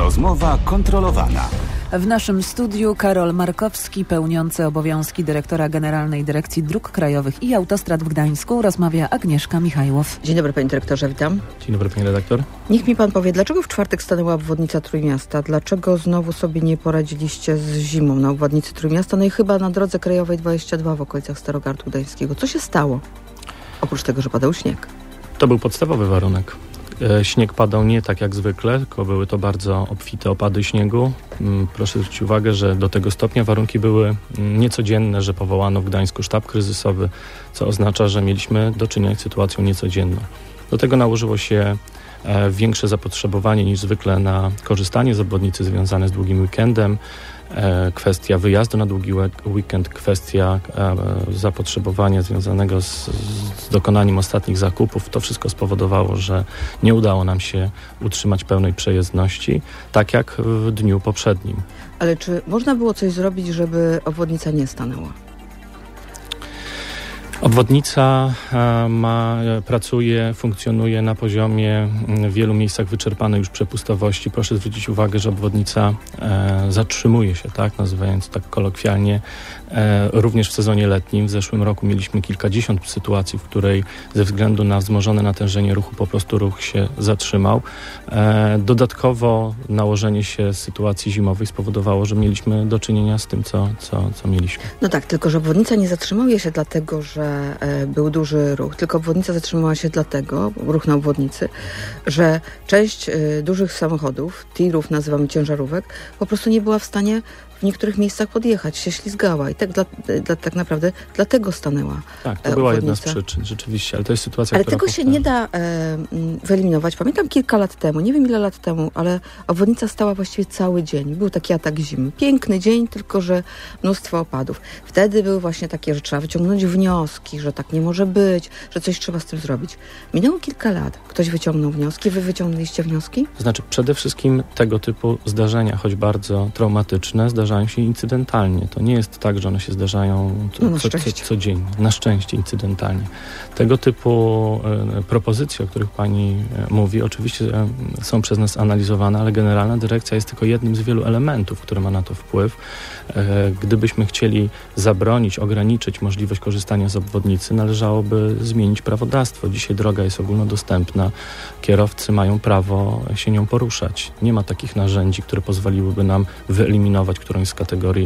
Rozmowa kontrolowana. W naszym studiu Karol Markowski, pełniący obowiązki dyrektora Generalnej Dyrekcji Dróg Krajowych i Autostrad w Gdańsku. Rozmawia Agnieszka Michajłow. Dzień dobry, panie dyrektorze, witam. Dzień dobry, pani redaktor. Niech mi pan powie, dlaczego w czwartek stanęła obwodnica Trójmiasta? Dlaczego znowu sobie nie poradziliście z zimą na obwodnicy Trójmiasta? No i chyba na drodze krajowej 22 w okolicach Starogardu Gdańskiego. Co się stało? Oprócz tego, że padał śnieg. To był podstawowy warunek. Śnieg padał nie tak jak zwykle, tylko były to bardzo obfite opady śniegu. Proszę zwrócić uwagę, że do tego stopnia warunki były niecodzienne, że powołano w Gdańsku sztab kryzysowy, co oznacza, że mieliśmy do czynienia z sytuacją niecodzienną. Do tego nałożyło się większe zapotrzebowanie niż zwykle na korzystanie z obwodnicy związane z długim weekendem. Kwestia wyjazdu na długi weekend, kwestia zapotrzebowania związanego z dokonaniem ostatnich zakupów. To wszystko spowodowało, że nie udało nam się utrzymać pełnej przejezdności, tak jak w dniu poprzednim. Ale czy można było coś zrobić, żeby obwodnica nie stanęła? Obwodnica pracuje, funkcjonuje na poziomie w wielu miejscach wyczerpanej już przepustowości. Proszę zwrócić uwagę, że obwodnica zatrzymuje się, tak, nazywając tak kolokwialnie, również w sezonie letnim. W zeszłym roku mieliśmy kilkadziesiąt sytuacji, w której ze względu na wzmożone natężenie ruchu po prostu ruch się zatrzymał. Dodatkowo nałożenie się sytuacji zimowej spowodowało, że mieliśmy do czynienia z tym, co mieliśmy. No tak, tylko że obwodnica nie zatrzymuje się dlatego, że był duży ruch, tylko obwodnica zatrzymała się dlatego, ruch na obwodnicy, że część dużych samochodów, tirów, nazywamy ciężarówek, po prostu nie była w stanie w niektórych miejscach podjechać, się ślizgała i tak naprawdę dlatego stanęła. Tak, to była jedna z przyczyn, rzeczywiście, ale to jest sytuacja, ale tego się nie da wyeliminować. Pamiętam kilka lat temu, nie wiem ile lat temu, ale obwodnica stała właściwie cały dzień. Był taki atak zimy. Piękny dzień, tylko że mnóstwo opadów. Wtedy były właśnie takie, że trzeba wyciągnąć wnioski, że tak nie może być, że coś trzeba z tym zrobić. Minęło kilka lat. Ktoś wyciągnął wnioski, wy wyciągnęliście wnioski? To znaczy przede wszystkim tego typu zdarzenia, choć bardzo traumatyczne, zdarzają się incydentalnie. To nie jest tak, że one się zdarzają codziennie. Na szczęście incydentalnie. Tego typu propozycje, o których pani mówi, oczywiście są przez nas analizowane, ale Generalna Dyrekcja jest tylko jednym z wielu elementów, które ma na to wpływ. Gdybyśmy chcieli zabronić, ograniczyć możliwość korzystania z obwodnicy, należałoby zmienić prawodawstwo. Dzisiaj droga jest ogólnodostępna. Kierowcy mają prawo się nią poruszać. Nie ma takich narzędzi, które pozwoliłyby nam wyeliminować którąś z kategorii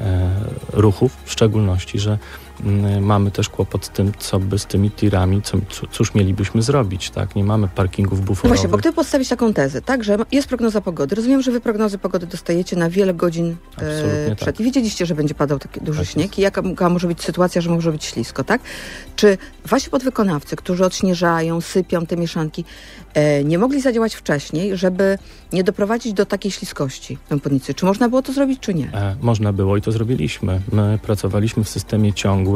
ruchów, w szczególności, że mamy też kłopot z tym, co by z tymi tirami, cóż mielibyśmy zrobić, tak? Nie mamy parkingów buforowych. No właśnie, bo gdyby postawić taką tezę, tak, że jest prognoza pogody. Rozumiem, że wy prognozy pogody dostajecie na wiele godzin przed. Tak. I wiedzieliście, że będzie padał taki duży śnieg i jaka może być sytuacja, że może być ślisko, tak? Czy wasi podwykonawcy, którzy odśnieżają, sypią te mieszanki, nie mogli zadziałać wcześniej, żeby nie doprowadzić do takiej śliskości na obwodnicy? Czy można było to zrobić, czy nie? Można było i to zrobiliśmy. My pracowaliśmy w systemie ciągłym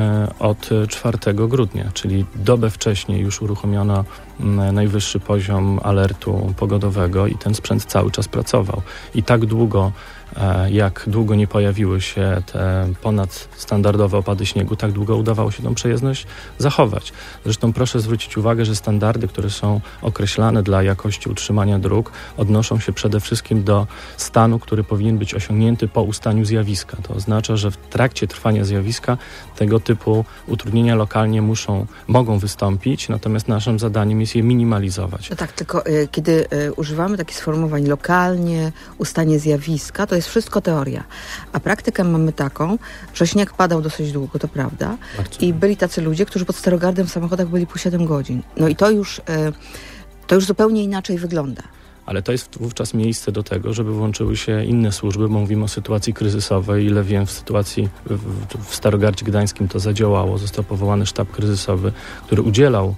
od 4 grudnia, czyli dobę wcześniej już uruchomiono najwyższy poziom alertu pogodowego i ten sprzęt cały czas pracował. I tak długo, jak długo nie pojawiły się te ponadstandardowe opady śniegu, tak długo udawało się tą przejezdność zachować. Zresztą proszę zwrócić uwagę, że standardy, które są określane dla jakości utrzymania dróg, odnoszą się przede wszystkim do stanu, który powinien być osiągnięty po ustaniu zjawiska. To oznacza, że w trakcie trwania zjawiska tego typu utrudnienia lokalnie mogą wystąpić, natomiast naszym zadaniem jest je minimalizować. No tak, tylko kiedy używamy takich sformułowań lokalnie, ustanie zjawiska, to jest wszystko teoria. A praktykę mamy taką, że śnieg padał dosyć długo, to prawda. Bardzo. I byli tacy ludzie, którzy pod Starogardem w samochodach byli po 7 godzin. No i to już zupełnie inaczej wygląda. Ale to jest wówczas miejsce do tego, żeby włączyły się inne służby, bo mówimy o sytuacji kryzysowej. Ile wiem, w sytuacji w Starogardzie Gdańskim to zadziałało. Został powołany sztab kryzysowy, który udzielał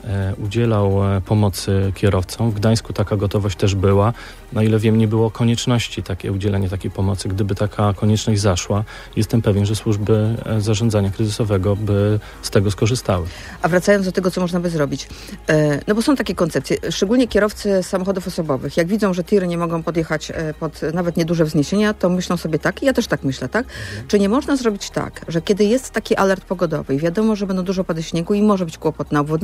pomocy kierowcom. W Gdańsku taka gotowość też była. Na ile wiem, nie było konieczności udzielenia takiej pomocy. Gdyby taka konieczność zaszła, jestem pewien, że służby zarządzania kryzysowego by z tego skorzystały. A wracając do tego, co można by zrobić. No bo są takie koncepcje, szczególnie kierowcy samochodów osobowych. Jak widzą, że tiry nie mogą podjechać pod nawet nieduże wzniesienia, to myślą sobie tak, i ja też tak myślę, tak? Czy nie można zrobić tak, że kiedy jest taki alert pogodowy i wiadomo, że będą dużo opady śniegu i może być kłopot na obwodnicy i na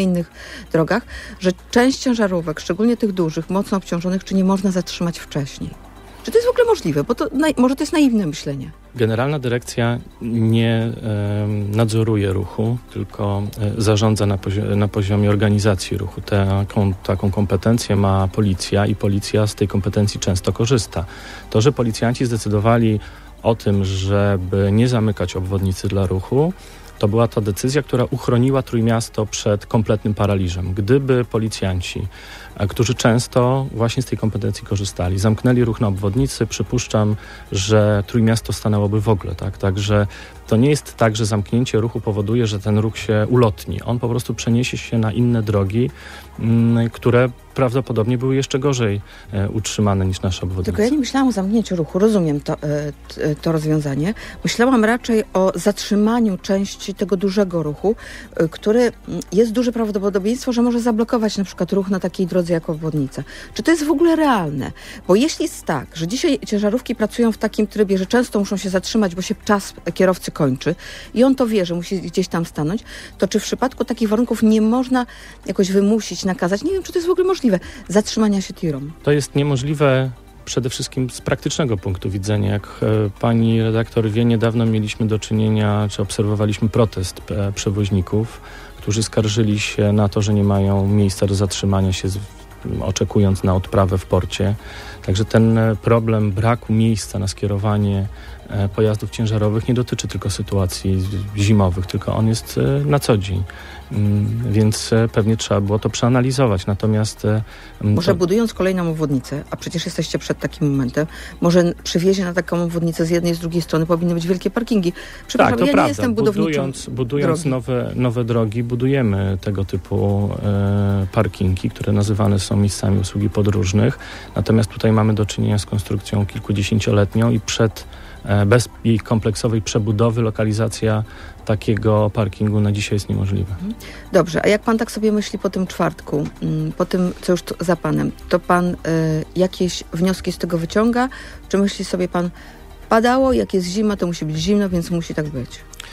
innych drogach, że część ciężarówek, szczególnie tych dużych, mocno obciążonych, czy nie można zatrzymać wcześniej? Czy to jest w ogóle możliwe? Bo to może to jest naiwne myślenie. Generalna Dyrekcja nie nadzoruje ruchu, tylko zarządza na poziomie organizacji ruchu. Taką kompetencję ma policja i policja z tej kompetencji często korzysta. To, że policjanci zdecydowali o tym, żeby nie zamykać obwodnicy dla ruchu, to była ta decyzja, która uchroniła Trójmiasto przed kompletnym paraliżem. Gdyby policjanci, którzy często właśnie z tej kompetencji korzystali, zamknęli ruch na obwodnicy, przypuszczam, że Trójmiasto stanęłoby w ogóle. Także to nie jest tak, że zamknięcie ruchu powoduje, że ten ruch się ulotni. On po prostu przeniesie się na inne drogi, które prawdopodobnie były jeszcze gorzej utrzymane niż nasze obwodnice. Tylko ja nie myślałam o zamknięciu ruchu, rozumiem to rozwiązanie. Myślałam raczej o zatrzymaniu części tego dużego ruchu, który jest duże prawdopodobieństwo, że może zablokować na przykład ruch na takiej drodze jak obwodnica. Czy to jest w ogóle realne? Bo jeśli jest tak, że dzisiaj ciężarówki pracują w takim trybie, że często muszą się zatrzymać, bo się czas kierowcy kończy i on to wie, że musi gdzieś tam stanąć, to czy w przypadku takich warunków nie można jakoś wymusić, nakazać, nie wiem, czy to jest w ogóle możliwe, zatrzymania się tirom? To jest niemożliwe przede wszystkim z praktycznego punktu widzenia. Jak pani redaktor wie, niedawno mieliśmy do czynienia, czy obserwowaliśmy protest przewoźników, którzy skarżyli się na to, że nie mają miejsca do zatrzymania się, oczekując na odprawę w porcie. Także ten problem braku miejsca na skierowanie pojazdów ciężarowych nie dotyczy tylko sytuacji zimowych, tylko on jest na co dzień. Więc pewnie trzeba było to przeanalizować. Natomiast może budując kolejną obwodnicę, a przecież jesteście przed takim momentem, może przywiezie na taką obwodnicę z jednej i z drugiej strony powinny być wielkie parkingi. Przepraszam, tak, to ja prawda. Nie jestem budowniczą. Budując nowe drogi, budujemy tego typu parkingi, które nazywane są miejscami usługi podróżnych. Natomiast tutaj mamy do czynienia z konstrukcją kilkudziesięcioletnią i bez jej kompleksowej przebudowy lokalizacja takiego parkingu na dzisiaj jest niemożliwa. Dobrze, a jak pan tak sobie myśli po tym czwartku, po tym, co już za panem, to pan jakieś wnioski z tego wyciąga? Czy myśli sobie pan, padało, jak jest zima, to musi być zimno, więc musi tak być?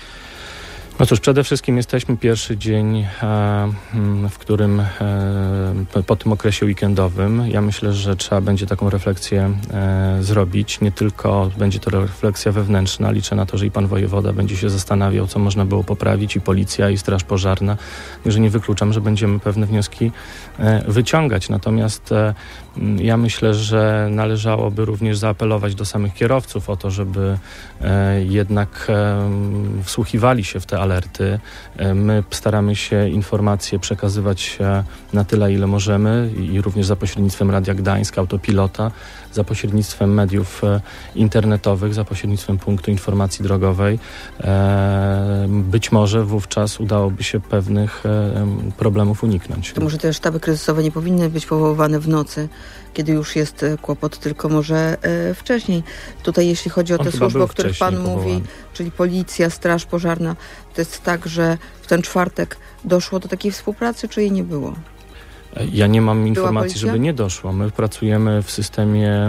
No cóż, przede wszystkim jesteśmy pierwszy dzień, w którym po tym okresie weekendowym. Ja myślę, że trzeba będzie taką refleksję zrobić. Nie tylko będzie to refleksja wewnętrzna. Liczę na to, że i pan wojewoda będzie się zastanawiał, co można było poprawić, i policja, i straż pożarna. Także nie wykluczam, że będziemy pewne wnioski wyciągać. Natomiast ja myślę, że należałoby również zaapelować do samych kierowców o to, żeby jednak wsłuchiwali się w te alerty. My staramy się informacje przekazywać na tyle, ile możemy, i również za pośrednictwem Radia Gdańsk, Autopilota, za pośrednictwem mediów internetowych, za pośrednictwem punktu informacji drogowej. Być może wówczas udałoby się pewnych problemów uniknąć. To może te sztaby kryzysowe nie powinny być powoływane w nocy, kiedy już jest kłopot, tylko może wcześniej. Tutaj jeśli chodzi o te służby, o których pan mówi, czyli policja, straż pożarna, to jest tak, że w ten czwartek doszło do takiej współpracy, czy jej nie było? Ja nie mam informacji, żeby nie doszło. My pracujemy w systemie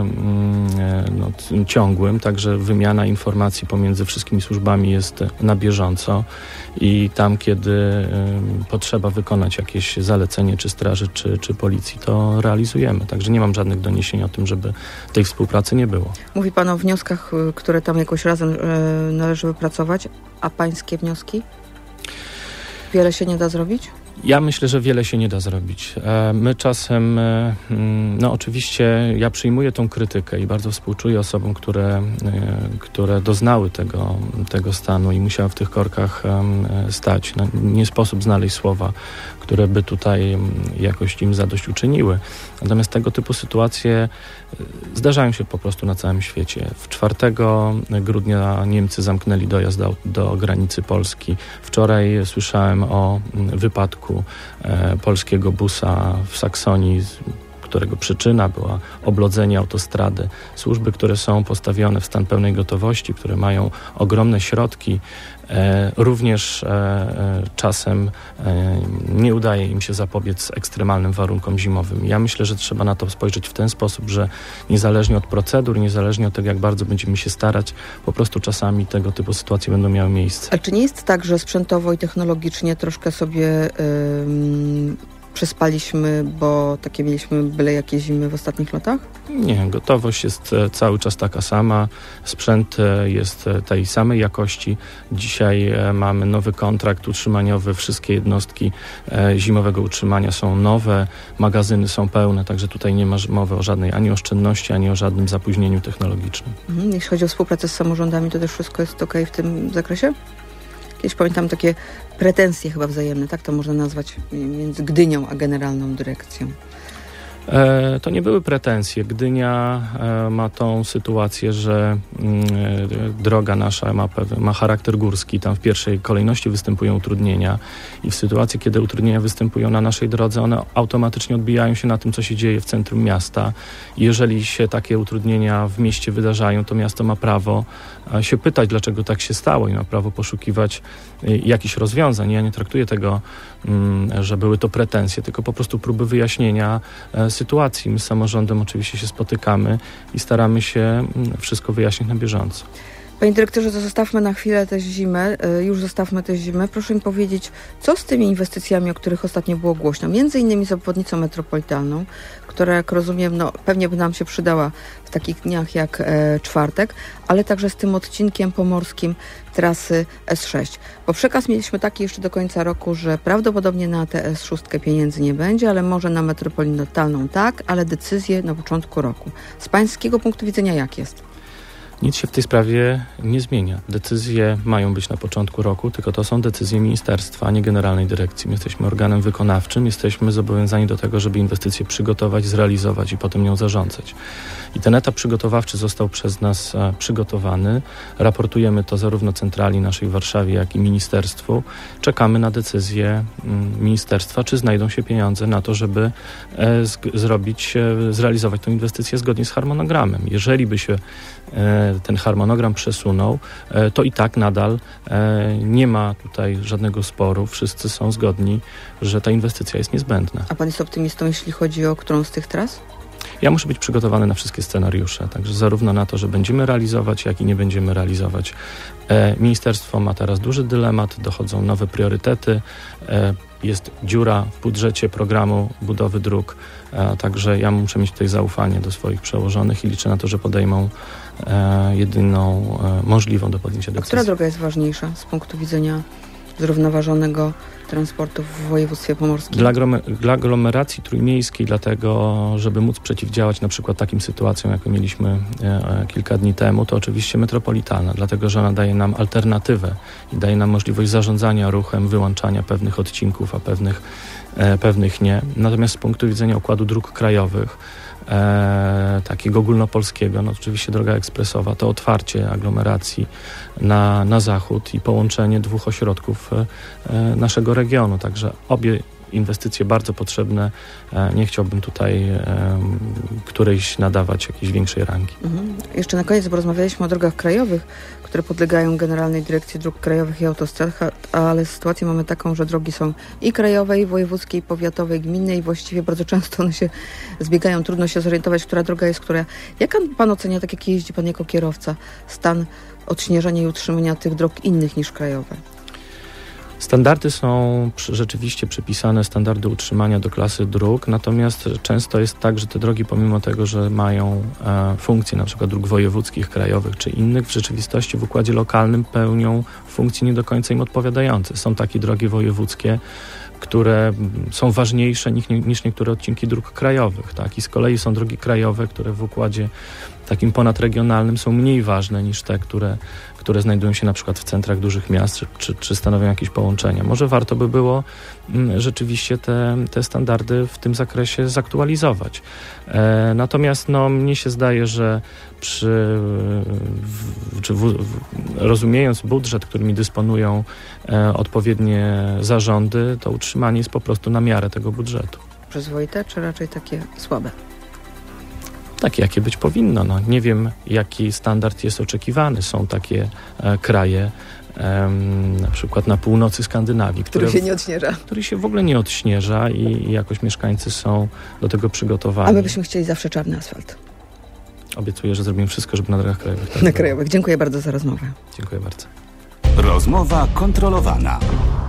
ciągłym, także wymiana informacji pomiędzy wszystkimi służbami jest na bieżąco i tam, kiedy potrzeba wykonać jakieś zalecenie czy straży, czy policji, to realizujemy. Także nie mam żadnych doniesień o tym, żeby tej współpracy nie było. Mówi pan o wnioskach, które tam jakoś razem należy wypracować, a pańskie wnioski? Wiele się nie da zrobić? Ja myślę, że wiele się nie da zrobić. My czasem, oczywiście ja przyjmuję tą krytykę i bardzo współczuję osobom, które doznały tego stanu i musiały w tych korkach stać. Nie sposób znaleźć słowa, które by tutaj jakoś im zadośćuczyniły. Natomiast tego typu sytuacje zdarzają się po prostu na całym świecie. 4 grudnia Niemcy zamknęli dojazd do granicy Polski. Wczoraj słyszałem o wypadku polskiego busa w Saksonii, którego przyczyna była oblodzenie autostrady. Służby, które są postawione w stan pełnej gotowości, które mają ogromne środki, również czasem nie udaje im się zapobiec ekstremalnym warunkom zimowym. Ja myślę, że trzeba na to spojrzeć w ten sposób, że niezależnie od procedur, niezależnie od tego, jak bardzo będziemy się starać, po prostu czasami tego typu sytuacje będą miały miejsce. A czy nie jest tak, że sprzętowo i technologicznie troszkę sobie przespaliśmy, bo takie mieliśmy byle jakie zimy w ostatnich latach? Nie, gotowość jest cały czas taka sama. Sprzęt jest tej samej jakości. Dzisiaj mamy nowy kontrakt utrzymaniowy. Wszystkie jednostki zimowego utrzymania są nowe, magazyny są pełne, także tutaj nie ma mowy o żadnej ani oszczędności, ani o żadnym zapóźnieniu technologicznym. Jeśli chodzi o współpracę z samorządami, to też wszystko jest okej w tym zakresie? Kiedyś pamiętam takie pretensje chyba wzajemne, tak to można nazwać, między Gdynią a Generalną Dyrekcją. To nie były pretensje. Gdynia ma tą sytuację, że droga nasza ma charakter górski. Tam w pierwszej kolejności występują utrudnienia i w sytuacji, kiedy utrudnienia występują na naszej drodze, one automatycznie odbijają się na tym, co się dzieje w centrum miasta. Jeżeli się takie utrudnienia w mieście wydarzają, to miasto ma prawo się pytać, dlaczego tak się stało i ma prawo poszukiwać jakichś rozwiązań. Ja nie traktuję tego, że były to pretensje, tylko po prostu próby wyjaśnienia sytuacji. My z samorządem oczywiście się spotykamy i staramy się wszystko wyjaśnić na bieżąco. Panie dyrektorze, to zostawmy na chwilę tę zimę, zostawmy tę zimę. Proszę mi powiedzieć, co z tymi inwestycjami, o których ostatnio było głośno? Między innymi z obwodnicą metropolitalną, która, jak rozumiem, pewnie by nam się przydała w takich dniach jak czwartek, ale także z tym odcinkiem pomorskim trasy S6. Bo przekaz mieliśmy taki jeszcze do końca roku, że prawdopodobnie na tę S6 pieniędzy nie będzie, ale może na metropolitalną tak, ale decyzje na początku roku. Z pańskiego punktu widzenia jak jest? Nic się w tej sprawie nie zmienia. Decyzje mają być na początku roku, tylko to są decyzje ministerstwa, a nie Generalnej Dyrekcji. My jesteśmy organem wykonawczym, jesteśmy zobowiązani do tego, żeby inwestycję przygotować, zrealizować i potem nią zarządzać. I ten etap przygotowawczy został przez nas przygotowany. Raportujemy to zarówno centrali naszej w Warszawie, jak i ministerstwu. Czekamy na decyzję ministerstwa, czy znajdą się pieniądze na to, żeby zrealizować tę inwestycję zgodnie z harmonogramem. Jeżeli by się ten harmonogram przesunął, to i tak nadal nie ma tutaj żadnego sporu. Wszyscy są zgodni, że ta inwestycja jest niezbędna. A pan jest optymistą, jeśli chodzi o którą z tych tras? Ja muszę być przygotowany na wszystkie scenariusze, także zarówno na to, że będziemy realizować, jak i nie będziemy realizować. Ministerstwo ma teraz duży dylemat, dochodzą nowe priorytety, jest dziura w budżecie programu budowy dróg, także ja muszę mieć tutaj zaufanie do swoich przełożonych i liczę na to, że podejmą jedyną możliwą do podjęcia decyzji. A która droga jest ważniejsza z punktu widzenia zrównoważonego transportu w województwie pomorskim? Dla aglomeracji trójmiejskiej, dlatego, żeby móc przeciwdziałać na przykład takim sytuacjom, jaką mieliśmy kilka dni temu, to oczywiście metropolitalna, dlatego, że ona daje nam alternatywę i daje nam możliwość zarządzania ruchem, wyłączania pewnych odcinków, a pewnych nie. Natomiast z punktu widzenia układu dróg krajowych, takiego ogólnopolskiego, oczywiście droga ekspresowa, to otwarcie aglomeracji na zachód i połączenie dwóch ośrodków naszego regionu. Także obie inwestycje bardzo potrzebne. Nie chciałbym tutaj którejś nadawać jakiejś większej rangi. Jeszcze na koniec, bo rozmawialiśmy o drogach krajowych, które podlegają Generalnej Dyrekcji Dróg Krajowych i Autostrad, ale sytuację mamy taką, że drogi są i krajowe, i wojewódzkie, i powiatowe, i gminne, i właściwie bardzo często one się zbiegają. Trudno się zorientować, która droga jest która. Jak pan ocenia, tak jak jeździ pan jako kierowca, stan odśnieżenia i utrzymania tych dróg innych niż krajowe? Standardy są rzeczywiście przypisane, standardy utrzymania do klasy dróg, natomiast często jest tak, że te drogi pomimo tego, że mają funkcje na przykład dróg wojewódzkich, krajowych czy innych, w rzeczywistości w układzie lokalnym pełnią funkcje nie do końca im odpowiadające. Są takie drogi wojewódzkie, które są ważniejsze niż niektóre odcinki dróg krajowych, tak? I z kolei są drogi krajowe, które w układzie takim ponadregionalnym są mniej ważne niż te, które znajdują się na przykład w centrach dużych miast, czy stanowią jakieś połączenia. Może warto by było rzeczywiście te standardy w tym zakresie zaktualizować. Natomiast mnie się zdaje, że rozumiejąc budżet, którymi dysponują odpowiednie zarządy, to utrzymanie jest po prostu na miarę tego budżetu. przyzwoite, czy raczej takie słabe? Takie, jakie być powinno. No, nie wiem, jaki standard jest oczekiwany. Są takie kraje, na przykład na północy Skandynawii, który się nie odśnieża. Który się w ogóle nie odśnieża i jakoś mieszkańcy są do tego przygotowani. A my byśmy chcieli zawsze czarny asfalt. Obiecuję, że zrobimy wszystko, żeby na drogach krajowych. Na krajowych. Dziękuję bardzo za rozmowę. Dziękuję bardzo. Rozmowa kontrolowana.